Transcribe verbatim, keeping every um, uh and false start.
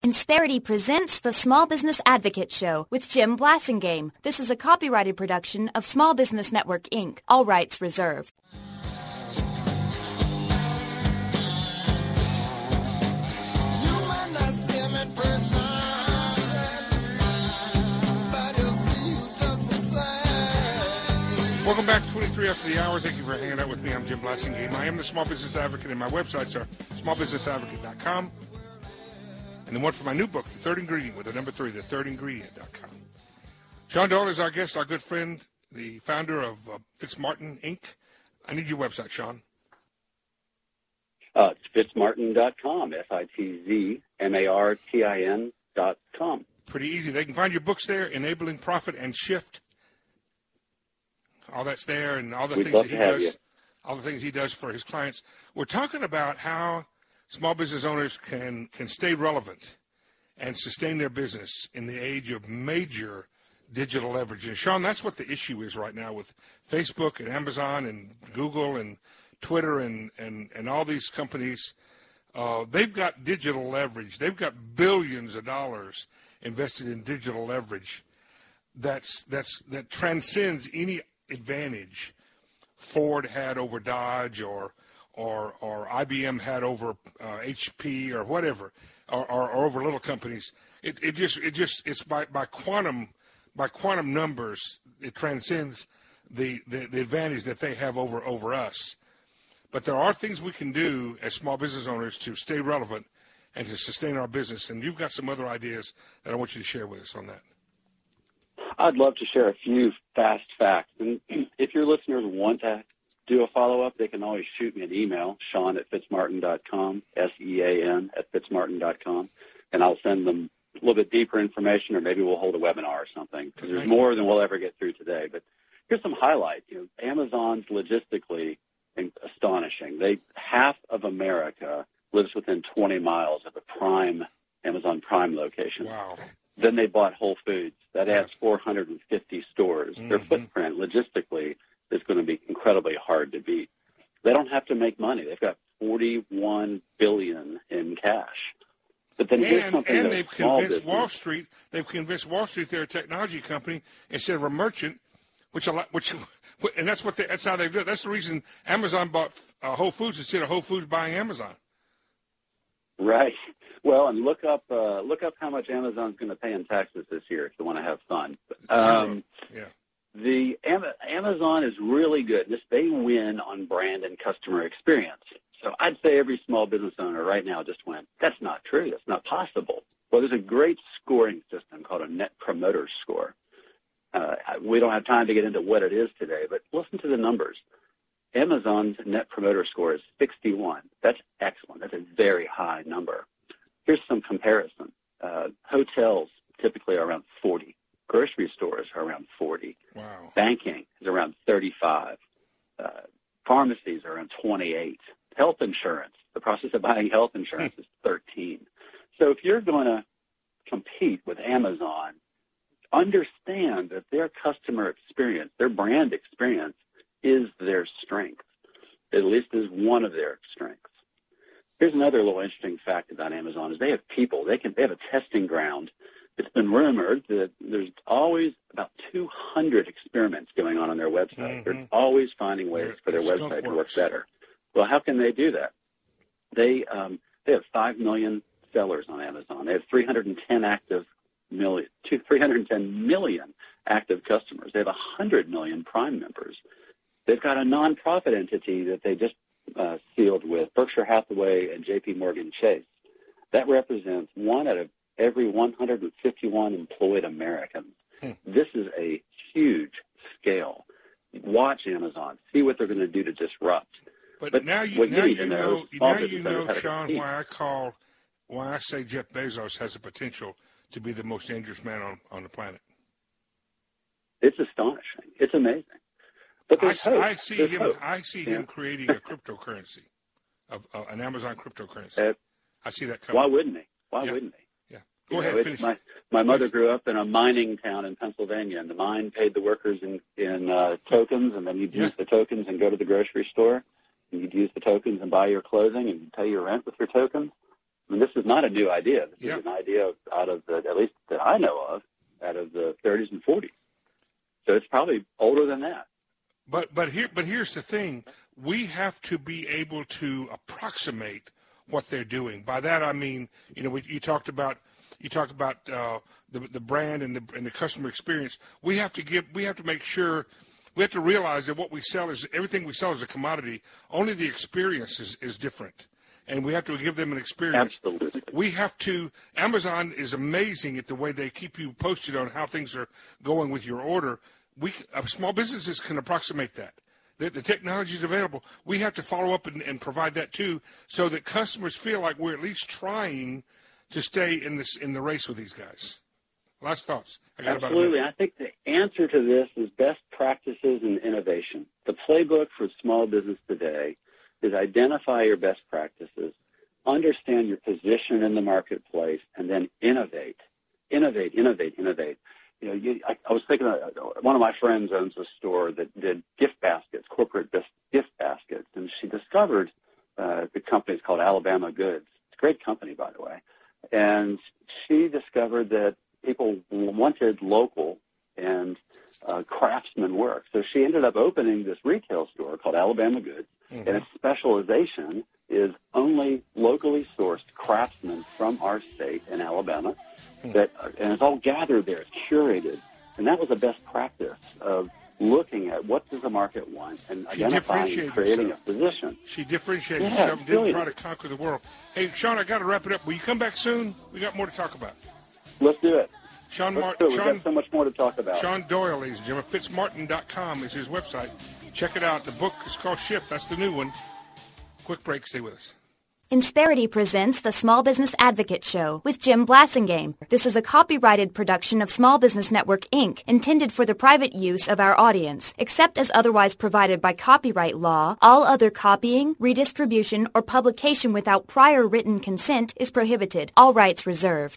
Insperity presents the Small Business Advocate Show with Jim Blasingame. This is a copyrighted production of Small Business Network, Incorporated. All rights reserved. Welcome back, twenty-three after the hour. Thank you for hanging out with me. I'm Jim Blasingame. I am the Small Business Advocate, and my websites are small business advocate dot com. And the one for my new book, The Third Ingredient, with the number three, the third ingredient dot com. Sean Dole is our guest, our good friend, the founder of uh, Fitzmartin, Incorporated. I need your website, Sean. Uh, it's fitzmartin dot com, F I T Z M A R T I N dot com. Pretty easy. They can find your books there, Enabling Profit and Shift. All that's there, and all the We'd things love that he to have does, you. all the things he does for his clients. We're talking about how small business owners can, can stay relevant and sustain their business in the age of major digital leverage. And Sean, that's what the issue is right now with Facebook and Amazon and Google and Twitter and, and, and all these companies. Uh, they've got digital leverage. They've got billions of dollars invested in digital leverage that's that's that transcends any advantage Ford had over Dodge or or or I B M had over uh, H P or whatever, or, or, or over little companies. It it just it just it's by, by quantum by quantum numbers. It transcends the, the, the advantage that they have over over us. But there are things we can do as small business owners to stay relevant and to sustain our business. And you've got some other ideas that I want you to share with us on that. I'd love to share a few fast facts. And if your listeners want to do a follow-up, they can always shoot me an email, Sean at fitzmartin dot com, S E A N at fitzmartin dot com, and I'll send them a little bit deeper information, or maybe we'll hold a webinar or something, because there's more than we'll ever get through today. But here's some highlights. You know, Amazon's logistically astonishing. They half of America lives within twenty miles of a prime Amazon Prime location. Wow. Then they bought Whole Foods. That Yeah. adds four hundred fifty stores. Mm-hmm. Their footprint, logistically, is going to be incredibly hard to beat. They don't have to make money. They've got forty-one billion dollars in cash. But then here's And, something and that's they've small convinced business. Wall Street. They've convinced Wall Street they're a technology company instead of a merchant, which a lot, which, and that's what they, that's how they've done it. That's the reason Amazon bought uh, Whole Foods instead of Whole Foods buying Amazon. Right. Well, and look up uh, look up how much Amazon's going to pay in taxes this year if you want to have fun. Um, yeah. The Am- Amazon is really good. This, they win on brand and customer experience. So I'd say every small business owner right now just went, that's not true. That's not possible. Well, there's a great scoring system called a Net Promoter Score. Uh, we don't have time to get into what it is today, but listen to the numbers. Amazon's Net Promoter Score is sixty-one. That's excellent. That's a very high number. Here's some comparison. Uh, hotels typically are around forty. Grocery stores are around forty. Wow. Banking is around thirty-five. Uh, pharmacies are around twenty-eight. Health insurance, the process of buying health insurance is thirteen. So if you're going to compete with Amazon, understand that their customer experience, their brand experience, is their strength. At least is one of their strengths. Here's another little interesting fact about Amazon is they have people. They can they have a testing ground. It's been rumored that there's always about two hundred experiments going on on their website. Mm-hmm. They're always finding ways for their Skunk website to work works. better. Well, how can they do that? They um, they have five million sellers on Amazon. They have three hundred ten active million, two, three hundred ten million active customers. They have one hundred million Prime members. They've got a nonprofit entity that they just uh, sealed with Berkshire Hathaway and J P Morgan Chase. That represents one out of every one hundred fifty-one employed Americans. Hmm. This is a huge scale. Watch Amazon. See what they're going to do to disrupt. But, But now you what you now need you to know, know is now small you business know, owners how to Sean, compete. why I call why I say Jeff Bezos has the potential to be the most dangerous man on, on the planet. It's astonishing. It's amazing. But I, there's hope. I see There's him. hope. I see Yeah. him creating a cryptocurrency, of uh, an Amazon cryptocurrency. Uh, I see that coming. Why wouldn't he? Why Yeah. wouldn't he? Yeah. You Go know, ahead. it's Finish. My, my mother grew up in a mining town in Pennsylvania, and the mine paid the workers in, in uh, tokens, and then you'd Yeah. use the tokens and go to the grocery store, and you'd use the tokens and buy your clothing and pay your rent with your tokens. I mean, this is not a new idea. This yep. is an idea out of the, at least that I know of, out of the thirties and forties. So it's probably older than that. But but here but here's the thing: we have to be able to approximate what they're doing. By that I mean, you know, we, you talked about you talked about uh, the the brand and the and the customer experience. We have to give we have to make sure we have to realize that what we sell is everything we sell is a commodity. Only the experience is, is different, and we have to give them an experience. Absolutely. We have to. Amazon is amazing at the way they keep you posted on how things are going with your order. We uh, small businesses can approximate that. The, the technology is available. We have to follow up and, and provide that too, so that customers feel like we're at least trying to stay in this in the race with these guys. Last thoughts. I got Absolutely. I think the answer to this is best practices and innovation. The playbook for small business today is identify your best practices, understand your position in the marketplace, and then innovate. Innovate, innovate, innovate. You know, you, I, I was thinking, of, one of my friends owns a store that did gift baskets, corporate gift baskets, and she discovered uh, the company is called Alabama Goods. It's a great company, by the way. And she discovered that people wanted local and uh, craftsman work. So she ended up opening this retail store called Alabama Goods, mm-hmm. and its specialization is only locally sourced craftsmen from our state in Alabama. That and it's all gathered there. It's curated, and that was a best practice of looking at what does the market want and she identifying and creating herself. a position. She differentiated yeah, herself and didn't really. try to conquer the world. Hey, Sean, I got to wrap it up. Will you come back soon? We got more to talk about. Let's do it. Sean Let's Martin. do it. We've Sean, got so much more to talk about. Sean Doyle, ladies and gentlemen. Fitzmartin dot com is his website. Check it out. The book is called Shift. That's the new one. Quick break. Stay with us. Insperity presents the Small Business Advocate Show with Jim Blassingame. This is a copyrighted production of Small Business Network, Incorporated, intended for the private use of our audience. Except as otherwise provided by copyright law, all other copying, redistribution, or publication without prior written consent is prohibited. All rights reserved.